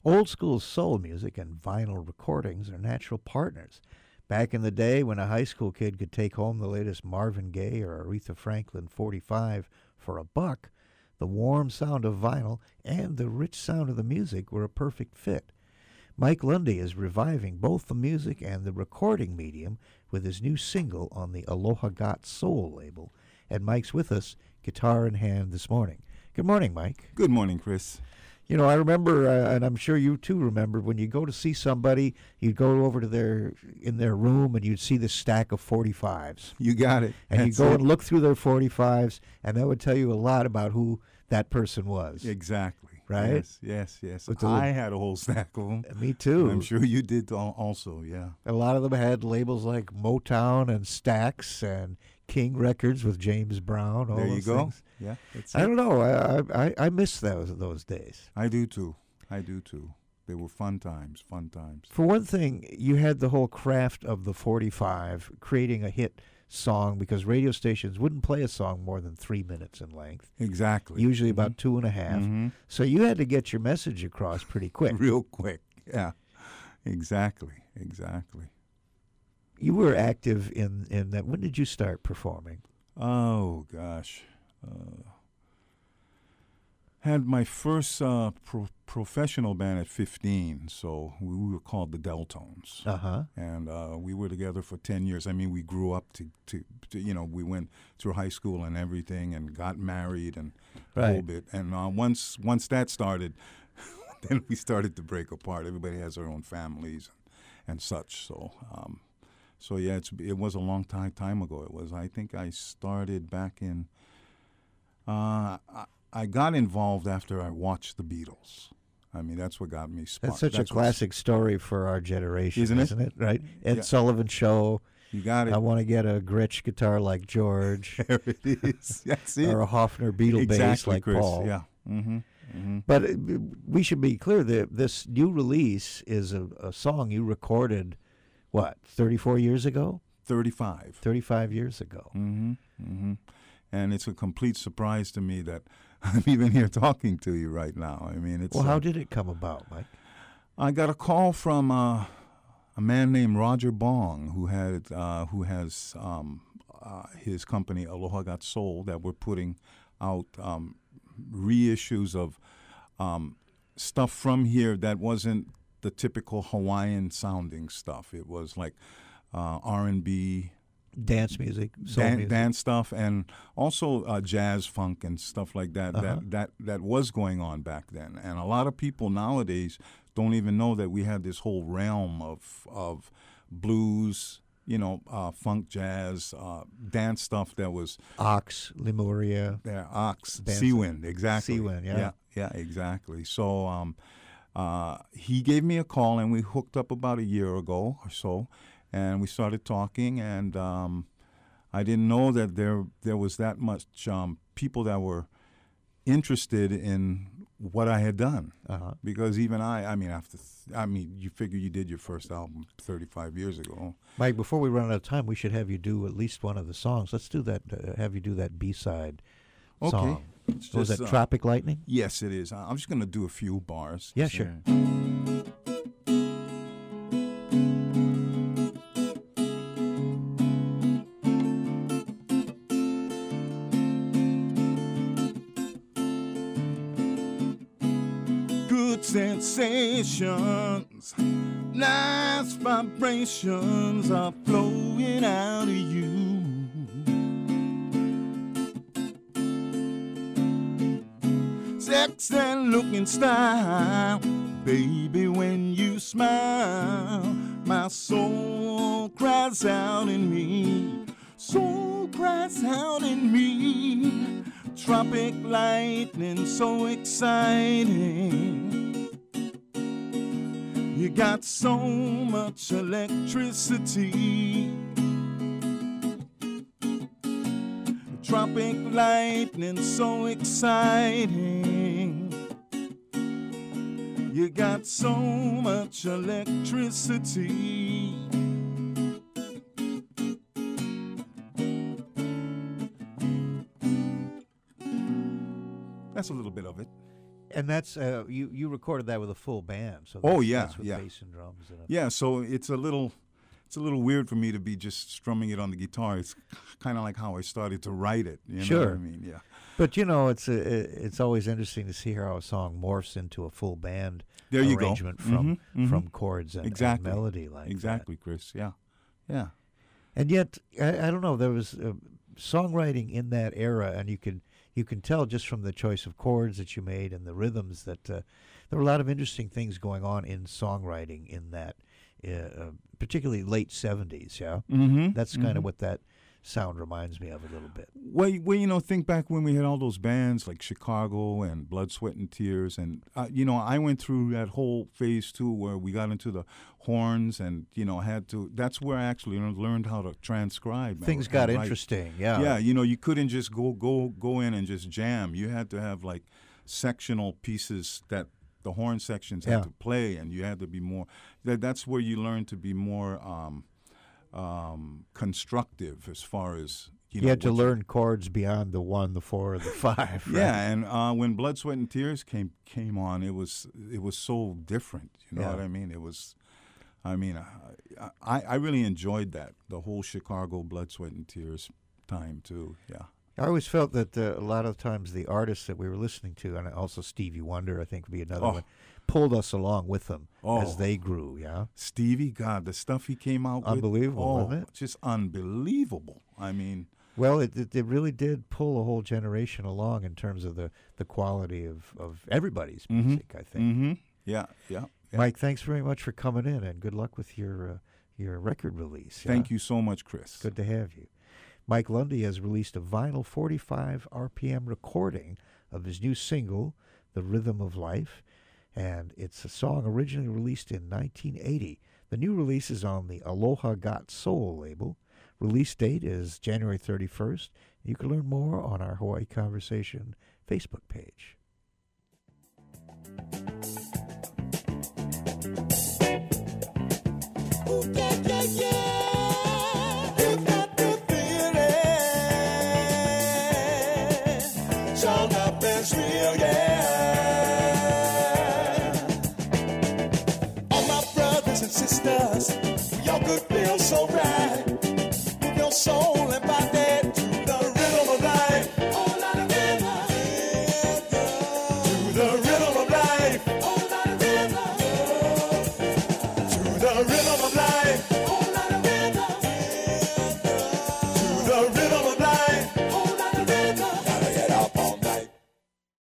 Old school soul music and vinyl recordings are natural partners. Back in the day when a high school kid could take home the latest Marvin Gaye or Aretha Franklin 45 for $1, the warm sound of vinyl and the rich sound of the music were a perfect fit. Mike Lundy is reviving both the music and the recording medium with his new single on the Aloha Got Soul label. And Mike's with us, guitar in hand, this morning. Good morning, Mike. Good morning, Chris. You know, I remember, and I'm sure you too remember, when you go to see somebody, you'd go over to in their room and you'd see this stack of 45s. You got it. And you'd go and look through their 45s, and that would tell you a lot about who that person was. Exactly. Right? Yes. I had a whole stack of them. Me too. I'm sure you did also, yeah. A lot of them had labels like Motown and Stax and King Records with James Brown. All there you those go. Things. Yeah. I don't know. I miss those days. I do too. They were fun times. For one thing, you had the whole craft of the 45, creating a hit song, because radio stations wouldn't play a song more than 3 minutes in length. Exactly. Usually about 2.5. Mm-hmm. So you had to get your message across pretty quick. Real quick. Yeah. Exactly. You were active in that. When did you start performing? Oh, gosh. Had my first professional band at 15, so we were called the Deltones. Uh-huh. And we were together for 10 years. I mean, we grew up to we went through high school and everything and got married and a whole bit. And once that started, then we started to break apart. Everybody has their own families and such. So yeah, it was a long time ago. I think I started back in, I got involved after I watched the Beatles. I mean, that's what got me sparked. That's such a classic story for our generation, isn't it? Right? Ed Sullivan Show. You got it. I want to get a Gretsch guitar like George. There it is. That's it. Or a Hofner Beatle bass like Chris. Paul. Yeah. Mm-hmm. Mm-hmm. But we should be clear that this new release is a song you recorded, 34 years ago? 35. 35 years ago. Mm-hmm. Mm-hmm. And it's a complete surprise to me that I'm even here talking to you right now. I mean, it's. Well, how did it come about, Mike? I got a call from a man named Roger Bong, who has his company Aloha Got Soul, that we're putting out reissues of stuff from here that wasn't the typical Hawaiian sounding stuff. It was like R&B. Dance music, soul music. Dance stuff, and also jazz, funk, and stuff like that. Uh-huh. That was going on back then, and a lot of people nowadays don't even know that we had this whole realm of blues, funk, jazz, dance stuff that was Ox, Lemuria. Yeah, Ox, Seawind, exactly. Seawind, yeah. Yeah, exactly. So he gave me a call, and we hooked up about a year ago or so. And we started talking, and I didn't know that there was that much people that were interested in what I had done. Uh-huh. Because even you figure you did your first album 35 years ago. Mike, before we run out of time, we should have you do at least one of the songs. Let's do that. Have you do that B-side song. Okay. Was that Tropic Lightning? Yes, it is. I'm just going to do a few bars. Yeah, sure. Sensations, nice vibrations are flowing out of you. Sex and looking style, baby, when you smile, my soul cries out in me. Soul cries out in me. Tropic lightning, so exciting. You got so much electricity. Tropic lightning, so exciting. You got so much electricity. That's a little bit of it. And that's you recorded that with a full band. So that's with bass and drums. Yeah, so it's a little weird for me to be just strumming it on the guitar. It's kind of like how I started to write it. You know what I mean? Yeah. But it's always interesting to see how a song morphs into a full band arrangement from chords and melody like exactly, Chris. Yeah, yeah. And yet, I don't know. There was songwriting in that era, and you can tell just from the choice of chords that you made and the rhythms that there were a lot of interesting things going on in songwriting in that, particularly late 70s. Yeah, that's kind of what that sound reminds me of a little bit. Well, think back when we had all those bands like Chicago and Blood, Sweat, and Tears, and I went through that whole phase too, where we got into the horns and had to. That's where I actually learned how to transcribe. Things got interesting. Yeah. Yeah, you couldn't just go in and just jam. You had to have like sectional pieces that the horn sections had to play, and you had to be more. That's where you learn to be more. Constructive as far as you had to learn chords beyond the 1, the 4, the 5. Right? Yeah, and when Blood, Sweat, and Tears came on, it was so different. You know what I mean? It was, I really enjoyed that, the whole Chicago Blood, Sweat, and Tears time too. Yeah. I always felt that a lot of times the artists that we were listening to, and also Stevie Wonder, I think would be another one, pulled us along with them as they grew, yeah? Stevie, God, the stuff he came out unbelievable, with. Wasn't it? Just unbelievable. I mean... Well, it really did pull a whole generation along in terms of the quality of everybody's music, I think. Mm-hmm. Yeah. Mike, thanks very much for coming in, and good luck with your record release. Thank you so much, Chris. Good to have you. Mike Lundy has released a vinyl 45 RPM recording of his new single, The Rhythm of Life, and it's a song originally released in 1980. The new release is on the Aloha Got Soul label. Release date is January 31st. You can learn more on our Hawaii Conversation Facebook page. Ooh, yeah. Real, yeah. All my brothers and sisters, we all could feel so right. Move your soul and body to the rhythm of life. Oh, not a rhythm. To the rhythm of life. Oh, not a rhythm. To the rhythm of life.